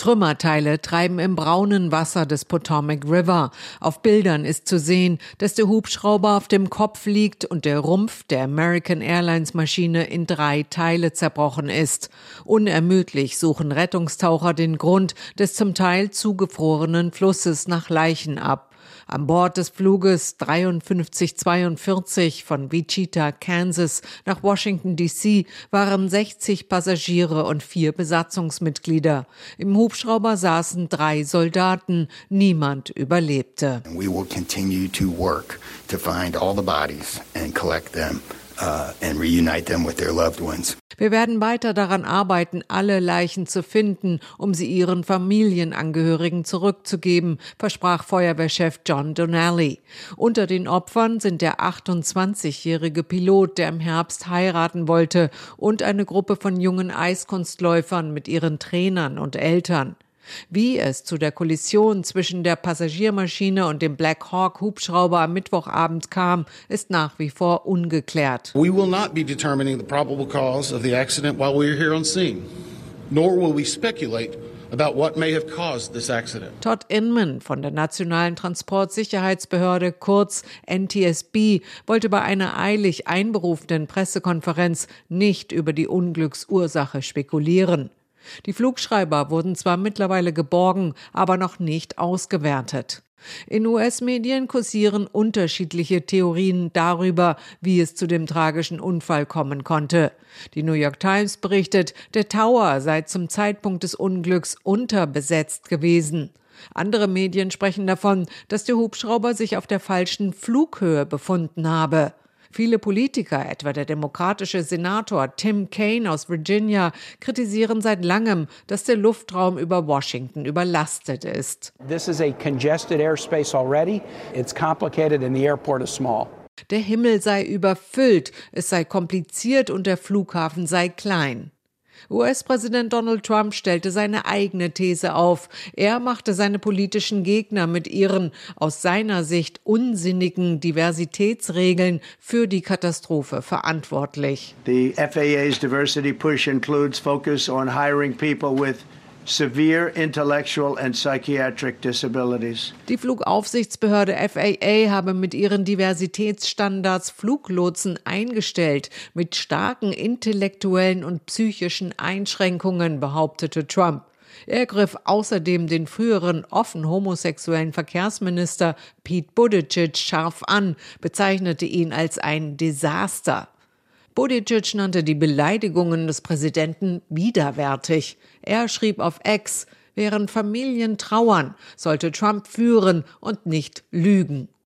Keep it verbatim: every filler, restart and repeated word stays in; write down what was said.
Trümmerteile treiben im braunen Wasser des Potomac River. Auf Bildern ist zu sehen, dass der Hubschrauber auf dem Kopf liegt und der Rumpf der American Airlines Maschine in drei Teile zerbrochen ist. Unermüdlich suchen Rettungstaucher den Grund des zum Teil zugefrorenen Flusses nach Leichen ab. An Bord des Fluges dreiundfünfzig zweiundvierzig von Wichita, Kansas nach Washington D C waren sechzig Passagiere und vier Besatzungsmitglieder. Im Hubschrauber saßen drei Soldaten. Niemand überlebte. We will continue to work to find all the bodies and collect them uh, and reunite them with their loved ones. Wir werden weiter daran arbeiten, alle Leichen zu finden, um sie ihren Familienangehörigen zurückzugeben, versprach Feuerwehrchef John Donnelly. Unter den Opfern sind der achtundzwanzigjährige Pilot, der im Herbst heiraten wollte, und eine Gruppe von jungen Eiskunstläufern mit ihren Trainern und Eltern. Wie es zu der Kollision zwischen der Passagiermaschine und dem Black Hawk Hubschrauber am Mittwochabend kam, ist nach wie vor ungeklärt. We will not be determining the probable cause of the accident while we are here on scene, nor will we speculate about what may have caused this accident. Todd Inman von der Nationalen Transportsicherheitsbehörde, kurz N T S B, wollte bei einer eilig einberufenen Pressekonferenz nicht über die Unglücksursache spekulieren. Die Flugschreiber wurden zwar mittlerweile geborgen, aber noch nicht ausgewertet. In U S-Medien kursieren unterschiedliche Theorien darüber, wie es zu dem tragischen Unfall kommen konnte. Die New York Times berichtet, der Tower sei zum Zeitpunkt des Unglücks unterbesetzt gewesen. Andere Medien sprechen davon, dass der Hubschrauber sich auf der falschen Flughöhe befunden habe. Viele Politiker, etwa der demokratische Senator Tim Kaine aus Virginia, kritisieren seit langem, dass der Luftraum über Washington überlastet ist. This is a congested airspace already. It's complicated and the airport is small. Der Himmel sei überfüllt, es sei kompliziert und der Flughafen sei klein. U S-Präsident Donald Trump stellte seine eigene These auf. Er machte seine politischen Gegner mit ihren, aus seiner Sicht unsinnigen Diversitätsregeln für die Katastrophe verantwortlich. The F A A's diversity push includes focus on hiring people with severe intellectual and psychiatric disabilities. Die Flugaufsichtsbehörde F A A habe mit ihren Diversitätsstandards Fluglotsen eingestellt, mit starken intellektuellen und psychischen Einschränkungen, behauptete Trump. Er griff außerdem den früheren offen homosexuellen Verkehrsminister Pete Buttigieg scharf an, bezeichnete ihn als ein Desaster. Buttigieg nannte die Beleidigungen des Präsidenten widerwärtig. Er schrieb auf X, während Familien trauern, sollte Trump führen und nicht lügen.